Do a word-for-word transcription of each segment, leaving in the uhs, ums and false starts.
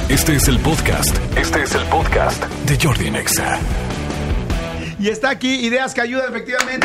Este es el podcast. Este es el podcast de Jordi Nexa. Y está aquí Ideas que Ayudan, efectivamente.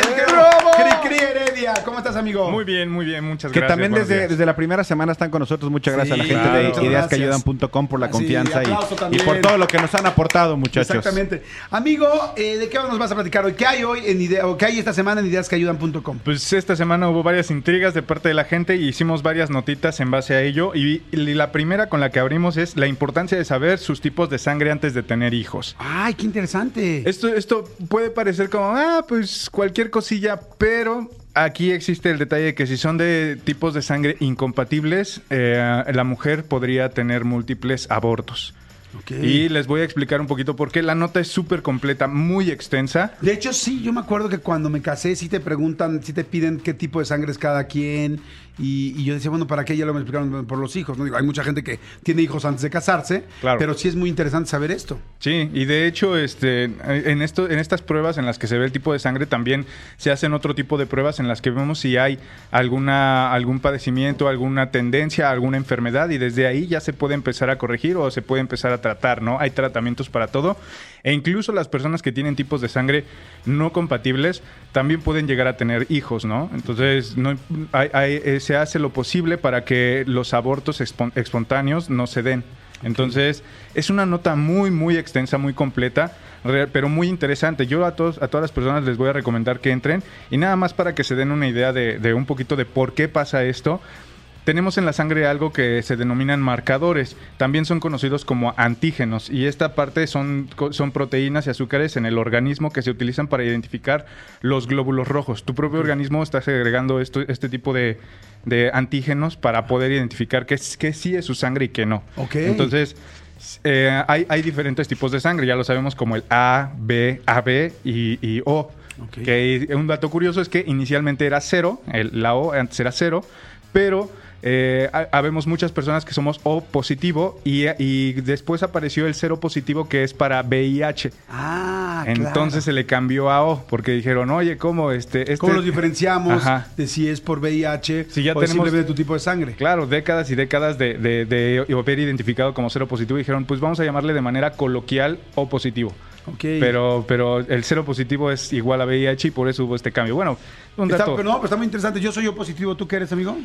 Cri Cri Heredia. ¿Cómo estás, amigo? Muy bien, muy bien. Muchas que gracias. Que también desde, desde la primera semana están con nosotros. Muchas gracias sí, a la gente claro, de ideas que ayudan punto com por la confianza sí, y, y por todo lo que nos han aportado, muchachos. Exactamente. Amigo, eh, ¿de qué nos vas a platicar hoy? ¿Qué hay hoy en idea, o qué hay esta semana en ideas que ayudan punto com? Pues esta semana hubo varias intrigas de parte de la gente y hicimos varias notitas en base a ello. Y, y la primera con la que abrimos es la importancia de saber sus tipos de sangre antes de tener hijos. ¡Ay, qué interesante! Esto, esto puede parecer como... Ah, pues cualquier cosilla, pero aquí existe el detalle de que si son de tipos de sangre incompatibles, eh, la mujer podría tener múltiples abortos. Okay. Y les voy a explicar un poquito por qué. La nota es súper completa, muy extensa. De hecho, sí, yo me acuerdo que cuando me casé, sí te preguntan, sí te piden qué tipo de sangre es cada quien. Y, y yo decía, bueno, ¿para qué? Ya lo me explicaron por los hijos, ¿no? Digo, hay mucha gente que tiene hijos antes de casarse, claro. Pero sí es muy interesante saber esto. Sí, y de hecho, este, en, esto, en estas pruebas en las que se ve el tipo de sangre, también se hacen otro tipo de pruebas en las que vemos si hay alguna, algún padecimiento, alguna tendencia, alguna enfermedad, y desde ahí ya se puede empezar a corregir o se puede empezar a tratar, ¿no? Hay tratamientos para todo. E incluso las personas que tienen tipos de sangre no compatibles también pueden llegar a tener hijos, ¿no? Entonces, no, hay, hay, se hace lo posible para que los abortos espontáneos no se den. Entonces, es una nota muy, muy extensa, muy completa, pero muy interesante. Yo a todos, a todas las personas les voy a recomendar que entren y nada más para que se den una idea de, de un poquito de por qué pasa esto. Tenemos en la sangre algo que se denominan marcadores, también son conocidos como antígenos, y esta parte son, son proteínas y azúcares en el organismo que se utilizan para identificar los glóbulos rojos. Tu propio organismo está segregando esto, este tipo de, de antígenos para poder identificar qué, qué sí es su sangre y qué no. Okay. Entonces, eh, hay, hay diferentes tipos de sangre, ya lo sabemos, como el A, B, A B y, y O. Okay. Que un dato curioso es que inicialmente era cero, el, la O antes era cero, pero... Eh, habemos muchas personas que somos O positivo y, y después apareció el cero positivo que es para V I H. Ah, Entonces claro. se le cambió a O porque dijeron, oye, ¿cómo? Este, este... ¿Cómo los diferenciamos Ajá. de si es por V I H si ya o tenemos, simplemente tu tipo de sangre? Claro, décadas y décadas de, de, de, de haber identificado como cero positivo y dijeron, pues vamos a llamarle de manera coloquial O positivo. Okay. Pero, pero el cero positivo es igual a V I H y por eso hubo este cambio. Bueno, un dato... Está, pero no, pero está muy interesante. Yo soy O positivo. ¿Tú qué eres, amigo?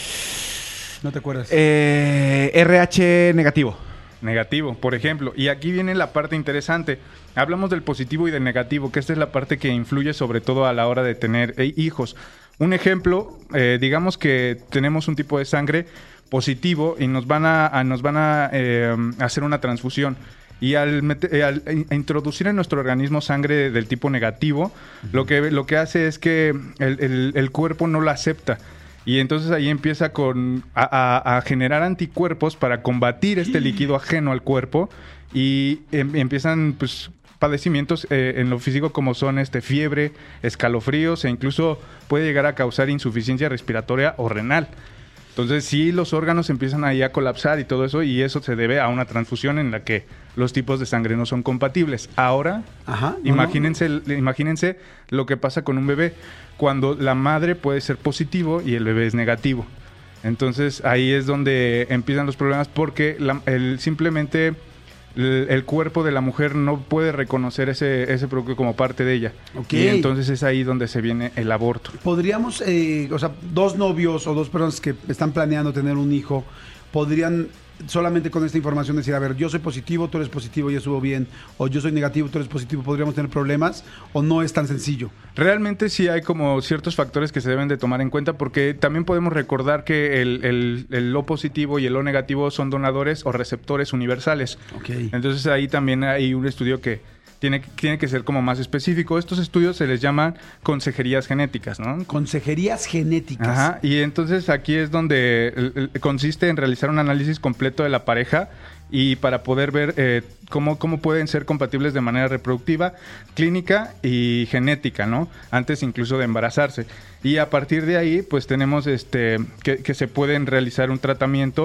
¿No te acuerdas? Eh, R H negativo. Negativo, por ejemplo. Y aquí viene la parte interesante. Hablamos del positivo y del negativo, que esta es la parte que influye sobre todo a la hora de tener eh, hijos. Un ejemplo, eh, digamos que tenemos un tipo de sangre positivo y nos van a, a, nos van a eh, hacer una transfusión. Y al, meter, eh, al introducir en nuestro organismo sangre del tipo negativo, uh-huh. lo, que, lo que hace es que el, el, el cuerpo no la acepta. Y entonces ahí empieza con a, a, a generar anticuerpos para combatir este líquido ajeno al cuerpo y em, empiezan pues padecimientos eh, en lo físico como son este fiebre, escalofríos e incluso puede llegar a causar insuficiencia respiratoria o renal. Entonces sí, los órganos empiezan ahí a colapsar y todo eso, y eso se debe a una transfusión en la que los tipos de sangre no son compatibles. Ahora, Ajá, no, imagínense, no. imagínense lo que pasa con un bebé cuando la madre puede ser positivo y el bebé es negativo. Entonces ahí es donde empiezan los problemas porque la, el, simplemente... El, el cuerpo de la mujer no puede reconocer ese, ese producto como parte de ella. Okay. Y entonces es ahí donde se viene el aborto. Podríamos, eh, o sea, dos novios o dos personas que están planeando tener un hijo, podrían solamente con esta información decir, a ver, yo soy positivo, tú eres positivo y estuvo bien, o yo soy negativo, tú eres positivo, ¿podríamos tener problemas o no es tan sencillo? Realmente sí hay como ciertos factores que se deben de tomar en cuenta porque también podemos recordar que el, el, el O positivo y el O negativo son donadores o receptores universales. Okay. Entonces ahí también hay un estudio que Tiene, tiene que ser como más específico. Estos estudios se les llaman consejerías genéticas, ¿no? Consejerías genéticas. Ajá, y entonces aquí es donde el, el, consiste en realizar un análisis completo de la pareja y para poder ver eh, cómo, cómo pueden ser compatibles de manera reproductiva, clínica y genética, ¿no? Antes incluso de embarazarse. Y a partir de ahí, pues tenemos este que, que se pueden realizar un tratamiento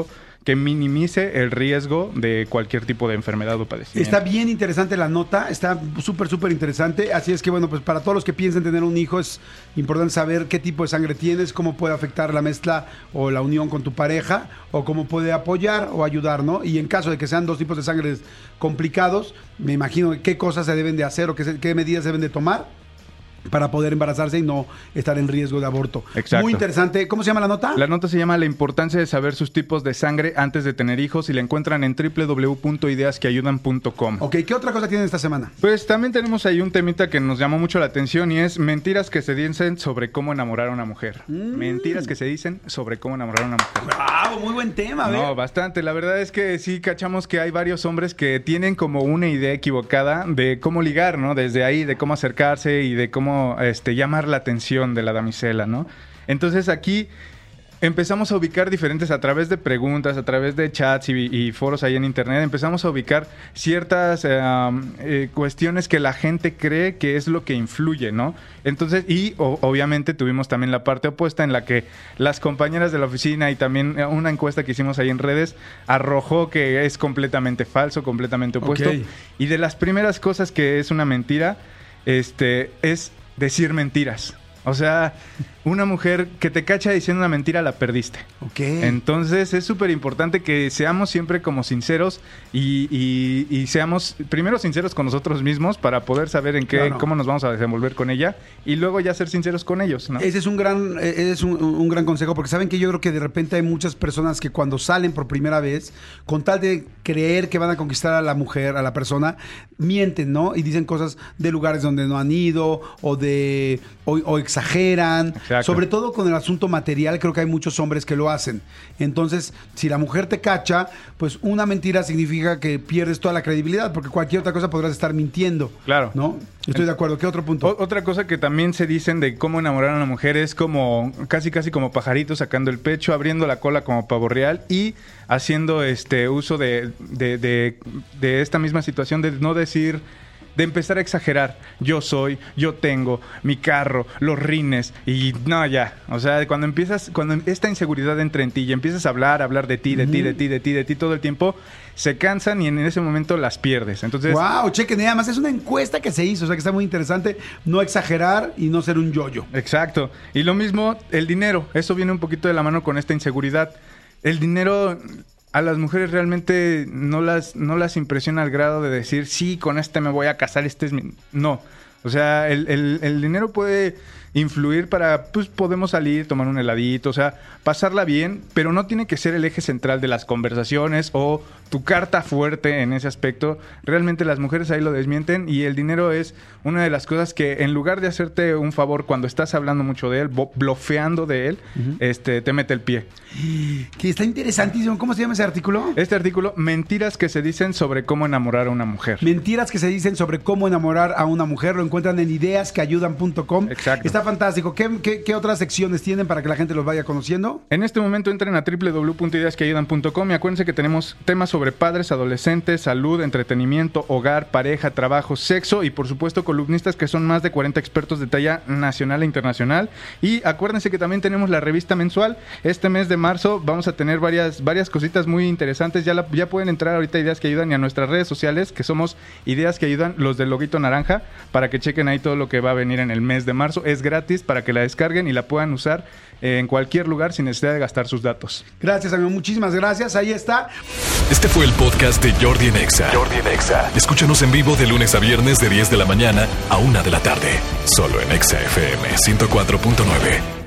que minimice el riesgo de cualquier tipo de enfermedad o padecimiento. Está bien interesante la nota, está súper, súper interesante. Así es que, bueno, pues para todos los que piensen tener un hijo, es importante saber qué tipo de sangre tienes, cómo puede afectar la mezcla o la unión con tu pareja, o cómo puede apoyar o ayudar, ¿no? Y en caso de que sean dos tipos de sangre complicados, me imagino qué cosas se deben de hacer o qué, se, qué medidas se deben de tomar para poder embarazarse y no estar en riesgo de aborto. Exacto. Muy interesante. ¿Cómo se llama la nota? La nota se llama La importancia de saber sus tipos de sangre antes de tener hijos y la encuentran en doble u doble u doble u punto ideas que ayudan punto com. Ok, ¿qué otra cosa tienen esta semana? Pues también tenemos ahí un temita que nos llamó mucho la atención y es mentiras que se dicen sobre cómo enamorar a una mujer. Mm. Mentiras que se dicen sobre cómo enamorar a una mujer. ¡Bravo! Muy buen tema, ¿ves? No, bastante. La verdad es que sí cachamos que hay varios hombres que tienen como una idea equivocada de cómo ligar, ¿no? Desde ahí, de cómo acercarse y de cómo este, llamar la atención de la damisela, ¿no? Entonces aquí empezamos a ubicar diferentes, a través de preguntas, a través de chats y, y foros ahí en internet, empezamos a ubicar ciertas eh, eh, cuestiones que la gente cree que es lo que influye, ¿no? Entonces, y o, obviamente tuvimos también la parte opuesta en la que las compañeras de la oficina y también una encuesta que hicimos ahí en redes arrojó que es completamente falso, completamente opuesto. Okay. Y de las primeras cosas que es una mentira, este, es decir mentiras. O sea, una mujer que te cacha diciendo una mentira la perdiste. Ok. Entonces es súper importante que seamos siempre como sinceros y, y, y seamos primero sinceros con nosotros mismos para poder saber en qué, claro, cómo nos vamos a desenvolver con ella y luego ya ser sinceros con ellos, ¿no? Ese es un gran, ese es un, un gran consejo, porque saben que yo creo que de repente hay muchas personas que cuando salen por primera vez, con tal de creer que van a conquistar a la mujer, a la persona, mienten, ¿no? Y dicen cosas de lugares donde no han ido o de o, o exageran. Exacto. Sobre todo con el asunto material, creo que hay muchos hombres que lo hacen. Entonces, si la mujer te cacha, pues una mentira significa que pierdes toda la credibilidad, porque cualquier otra cosa podrás estar mintiendo. Claro. ¿No? Estoy de acuerdo. ¿Qué otro punto? O- otra cosa que también se dicen de cómo enamorar a una mujer es como casi casi como pajarito sacando el pecho, abriendo la cola como pavo real y haciendo este uso de, de, de, de esta misma situación de no decir, de empezar a exagerar. Yo soy, yo tengo, mi carro, los rines y no, ya. O sea, cuando empiezas, cuando esta inseguridad entra en ti y empiezas a hablar, hablar de ti, de uh-huh. ti, de ti, de ti, de ti todo el tiempo, se cansan y en ese momento las pierdes. Entonces, wow, chequen, nada más es una encuesta que se hizo, o sea que está muy interesante, no exagerar y no ser un yo-yo. Exacto. Y lo mismo, el dinero. Eso viene un poquito de la mano con esta inseguridad. El dinero a las mujeres realmente no las, no las impresiona al grado de decir, sí, con este me voy a casar, este es mi... No. O sea, el, el, el dinero puede influir para, pues, podemos salir, tomar un heladito, o sea, pasarla bien, pero no tiene que ser el eje central de las conversaciones o tu carta fuerte en ese aspecto. Realmente las mujeres ahí lo desmienten y el dinero es una de las cosas que en lugar de hacerte un favor cuando estás hablando mucho de él, bo- blofeando de él, uh-huh. este, te mete el pie. Que está interesantísimo. ¿Cómo se llama ese artículo? Este artículo, mentiras que se dicen sobre cómo enamorar a una mujer. Mentiras que se dicen sobre cómo enamorar a una mujer. Lo encuentran en ideas que ayudan punto com. Exacto. Está fantástico. ¿Qué, qué, qué otras secciones tienen para que la gente los vaya conociendo? En este momento entren a doble u doble u doble u punto ideas que ayudan punto com y acuérdense que tenemos temas sobre padres, adolescentes, salud, entretenimiento, hogar, pareja, trabajo, sexo y por supuesto columnistas que son más de cuarenta expertos de talla nacional e internacional. Y acuérdense que también tenemos la revista mensual. Este mes de marzo vamos a tener varias, varias cositas muy interesantes. Ya, la, ya pueden entrar ahorita a Ideas que Ayudan y a nuestras redes sociales, que somos Ideas que Ayudan, los del loguito naranja, para que chequen ahí todo lo que va a venir en el mes de marzo. Es gratis para que la descarguen y la puedan usar eh, en cualquier lugar sin necesidad de gastar sus datos. Gracias, amigo. Muchísimas gracias. Ahí está. Este fue el podcast de Jordi en Exa. Jordi en Exa. Escúchanos en vivo de lunes a viernes de diez de la mañana a una de la tarde. Solo en Exa F M ciento cuatro punto nueve.